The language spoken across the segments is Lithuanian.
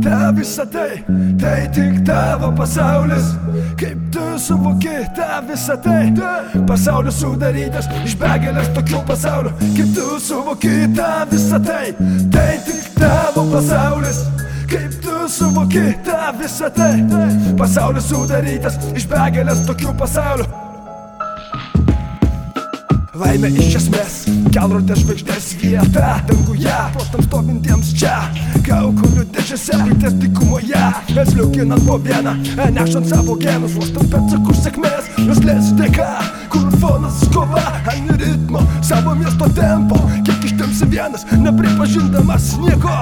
tą visą tai, tai tik tavo pasaulis. Kaip tu suvoki tą visą tai, pasaulis sudarytas iš begalės tokių pasaulių. Kaip tu suvoki tą visą tai, tai tik tavo pasaulis. Kaip tu suvoki tą visą tai, pasaulis sudarytas iš begalės tokių pasaulių. Laimė iš esmės, kelrodės žvaigždės vieta danguje, protams stovintiems čia, kaukolių dėžėse, praeities dykumoje, mes liukinant po vieną, nešant savo genus, uostant pėdsakus sėkmės, juslės dėka, kur fonas kova, ant ritmo, savo miesto tempo, kiek ištemsi vienas, nepripažindamas nieko.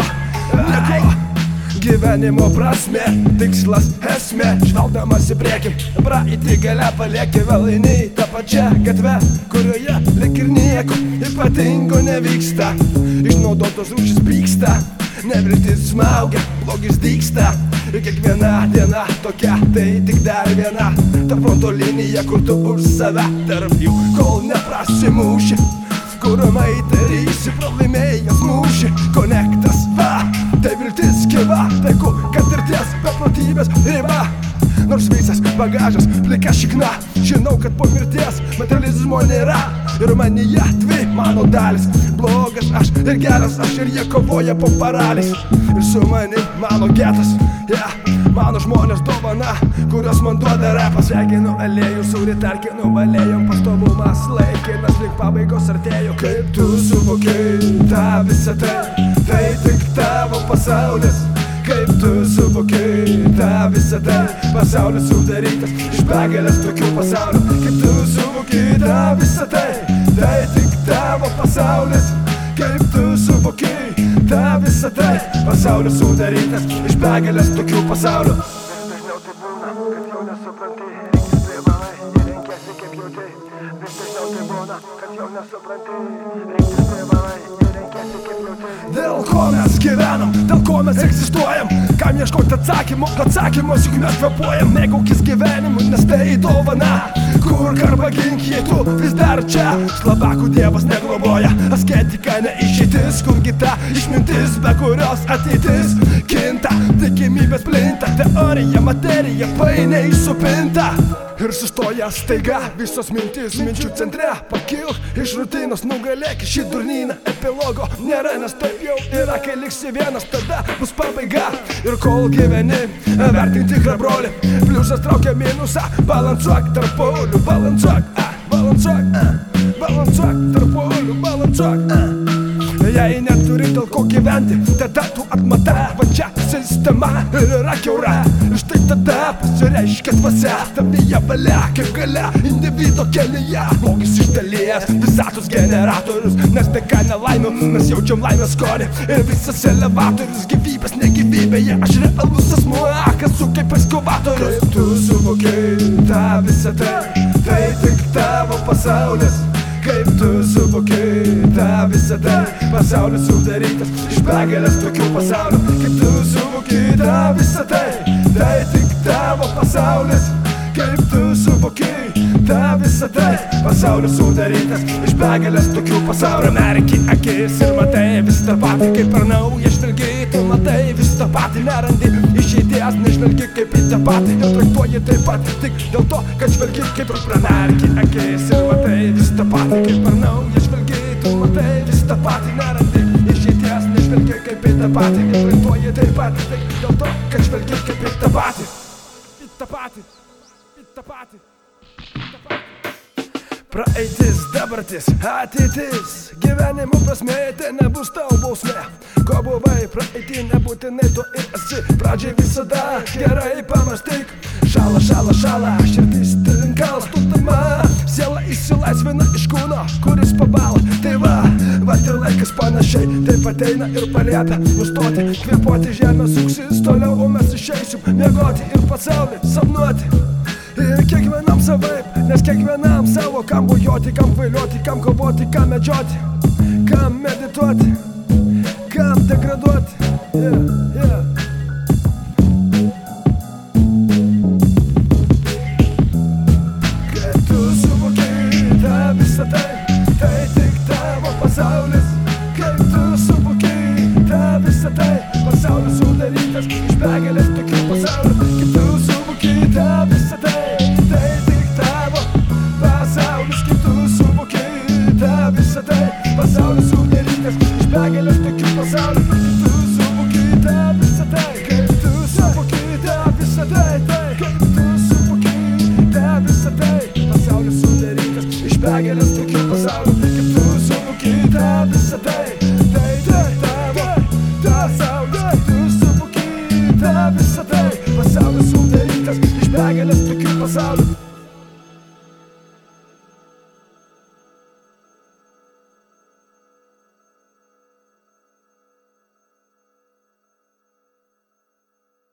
Gyvenimo prasmė, tikslas, esmė, žvelgdamas į priekį, praeitį gale palieki, vėl eini tą pačią gatvę, kurioje lik ir nieko ypatingo nevyksta. Išnaudotos rūšys pyksta, neviltis smaugia, blogis dygsta. Ir kiekviena diena tokia, tai tik dar viena ta fronto linija, kur tu už save tarp jų, kol neprasimuši, kur maitarysi pralaimėjęs mūšį. Konektas, va, tai viltis gyva, tai kad ir ties beprotybės riba. Nors visas bagažas plika šikna, žinau, kad po mirties materializmo nėra. Ir manyje dvi mano dalis, blogas aš ir geras aš, ir jie kovoja po paralis. Ir su manim mano getas, mano žmonės dovana, kurios man duoda repas. Sveginu aliejų, sūrį tarkinu valėjom, pastovumas laikinas, lyg pabaigos artėjo. Kaip tu suvokai tą visą tai, tai tik tavo pasaulis. Kaip tu suvokai tą visą tai, pasaulis sudarytas iš begalės tokių pasaulių. Kaip tu suvokai tą visą tai, tai tik tavo pasaulis. Kaip tu suvokai tą visą tai, pasaulis sudarytas iš begalės tokių pasaulių. Vis dažniau tai būna, kad jau nesupranti, rinktis privalai ir renkiesi kaip jauti. Vis dažniau tai būna, kad jau nesupranti, rinktis privalai ir renkiesi kaip jauti. Dėl ko mes gyvenam, dėl ko mes egzistuojam, kam ieškoti atsakymų, atsakymus juk mes kvėpuojam. Mėgaukis gyvenimu, nes tai dovana, kur arba gink, jei tu vis dar čia. Slabakų dievas negloboja, asketika ne išeitis, kurgi ta išmintis, be kurios ateitis kinta. Tikimybės plinta, teorija, materija painiai supinta. Ir sustoja staiga visos mintis minčių centre. Pakilk iš rutinos, nugalėk šį durnyną. Epilogo nėra, nes taip jau yra, kai liksi vienas, tada bus pabaiga. Ir kol gyveni, vertink tikrą brolį, pliusas traukia minusą, balansuok tarp polių, balansuok, balansuok tarp polių, balansuok. Jei neturi dėl ko gyventi, tada tu atmata, va čia sistema ir yra kiaura. Ir štai tada pasireiškia dvasia, tavyje valia, kaip galia individo kelyje. Blogis išdalėjęs visatos generatorius, nes dėka nelaimių mes jaučiam laimės skonį. Ir visas elevatorius gyvybės negyvybėje, aš realus asmuo, kas su kaip ekskavatorius. Kaip tu suvokai tą visą tai, tai tik tavo pasaulis. Kaip tu suvokai tą visą tai, pasaulis sudarytas iš begalės tokių pasaulių. Kaip tu suvokai tą visą tai, tai tik tavo pasaulis. Kaip tu suvokai tą visą tai, pasaulis sudarytas iš begalės tokių pasaulių. Merki akis ir matai vis tą patį, kaip per naują žvelgi, tu matai vis tą patį, nerandi išeities, nežvelgi kaip į tą patį. Ir traktuoji taip pat tik dėl to, kad žvelgi kaip ir pramerki akis ir matai vis tą patį, kaip per naują žvelgi, tu matai vis tą patį, nerandi išeities, nežvelgi kaip į tą patį. Ir traktuoji taip pat tik dėl to, kad žvelgi kaip į tą patį. Į tą patį, į tą patį. Praeitis, dabartis, ateitis, gyvenimo prasmė, tai nebus tau bausmė. Ko buvai praeitį, nebūtinai tu ir esi. Pradžiai visada gerai pamąstyk. Šala, šala, šala, širdis tinkals tutama. Siela išsilaisvina iš kūno, kuris pabala. Tai va ir laikas panašiai, taip ateina ir paliepia nustoti kvėpuoti, žemė suksis toliau, o mes išeisim miegoti ir pasaulį sapnuoti. Ir kiekvienam savaip, nes kiekvienam savo, kam bujoti, kam kvailioti, kam kovoti, kam medžioti, kam medituoti, kam degraduoti. Kaip tu suvokai tą visą tai, tai tik tavo pasaulis. Kaip tu suvokai tą visą tai, pasaulis sudarytas iš begalės tokių pasaulių.